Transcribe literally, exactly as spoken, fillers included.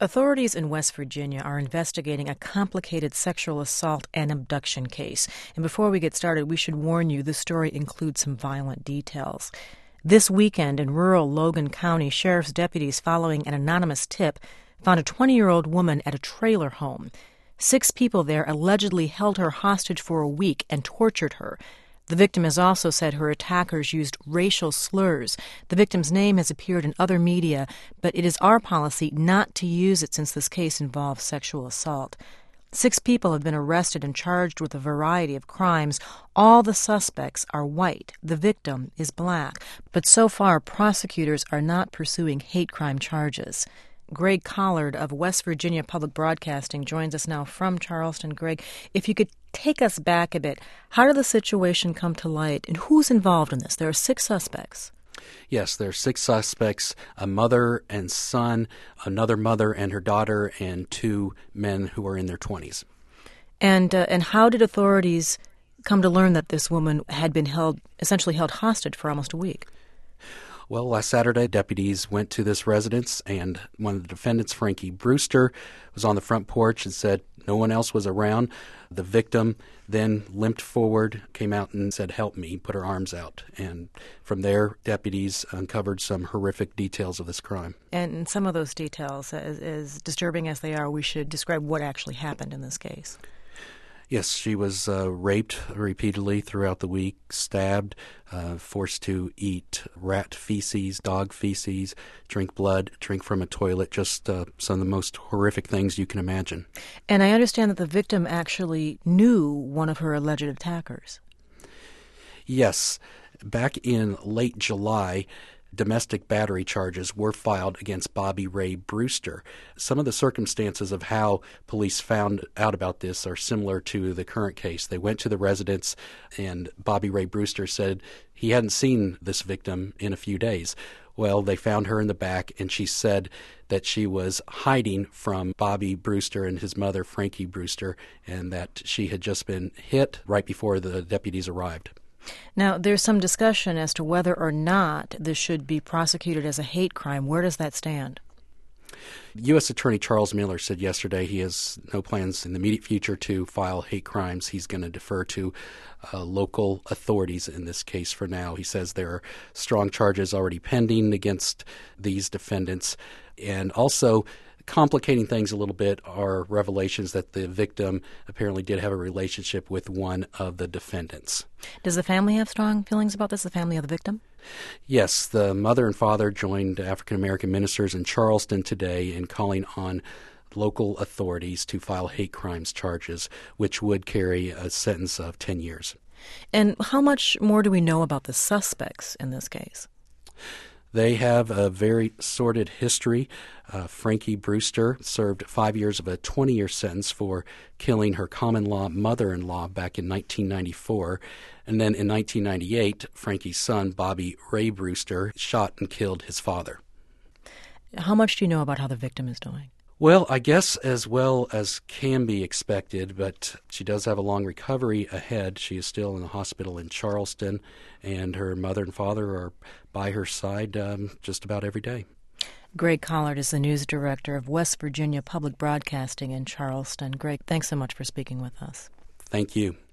Authorities in West Virginia are investigating a complicated sexual assault and abduction case. And before we get started, we should warn you this story includes some violent details. This weekend in rural Logan County, sheriff's deputies, following an anonymous tip, found a twenty-year-old woman at a trailer home. Six people there allegedly held her hostage for a week and tortured her. The victim has also said her attackers used racial slurs. The victim's name has appeared in other media, but it is our policy not to use it since this case involves sexual assault. Six people have been arrested and charged with a variety of crimes. All the suspects are white. The victim is black. But so far, prosecutors are not pursuing hate crime charges. Greg Collard of West Virginia Public Broadcasting joins us now from Charleston. Greg, if you could take us back a bit, how did the situation come to light, and who's involved in this? There are six suspects. Yes, there are six suspects, a mother and son, another mother and her daughter, and two men who are in their twenties. And uh, and how did authorities come to learn that this woman had been held, essentially held hostage for almost a week? Well, last Saturday, deputies went to this residence, and one of the defendants, Frankie Brewster, was on the front porch and said no one else was around. The victim then limped forward, came out and said, "Help me," put her arms out. And from there, deputies uncovered some horrific details of this crime. And some of those details, as, as disturbing as they are, we should describe what actually happened in this case. Yes, she was uh, raped repeatedly throughout the week, stabbed, uh, forced to eat rat feces, dog feces, drink blood, drink from a toilet, just uh, some of the most horrific things you can imagine. And I understand that the victim actually knew one of her alleged attackers. Yes. Back in late July, domestic battery charges were filed against Bobby Ray Brewster. Some of the circumstances of how police found out about this are similar to the current case. They went to the residence, and Bobby Ray Brewster said he hadn't seen this victim in a few days. Well, they found her in the back, and she said that she was hiding from Bobby Brewster and his mother, Frankie Brewster, and that she had just been hit right before the deputies arrived. Now, there's some discussion as to whether or not this should be prosecuted as a hate crime. Where does that stand? U S Attorney Charles Miller said yesterday he has no plans in the immediate future to file hate crimes. He's going to defer to uh, local authorities in this case for now. He says there are strong charges already pending against these defendants. And also, complicating things a little bit are revelations that the victim apparently did have a relationship with one of the defendants. Does the family have strong feelings about this, the family of the victim? Yes, the mother and father joined African-American ministers in Charleston today in calling on local authorities to file hate crimes charges, which would carry a sentence of ten years. And how much more do we know about the suspects in this case? They have a very sordid history. Uh, Frankie Brewster served five years of a twenty-year sentence for killing her common-law mother-in-law back in nineteen ninety-four. And then in nineteen ninety-eight, Frankie's son, Bobby Ray Brewster, shot and killed his father. How much do you know about how the victim is doing? Well, I guess as well as can be expected, but she does have a long recovery ahead. She is still in the hospital in Charleston, and her mother and father are by her side um, just about every day. Greg Collard is the news director of West Virginia Public Broadcasting in Charleston. Greg, thanks so much for speaking with us. Thank you.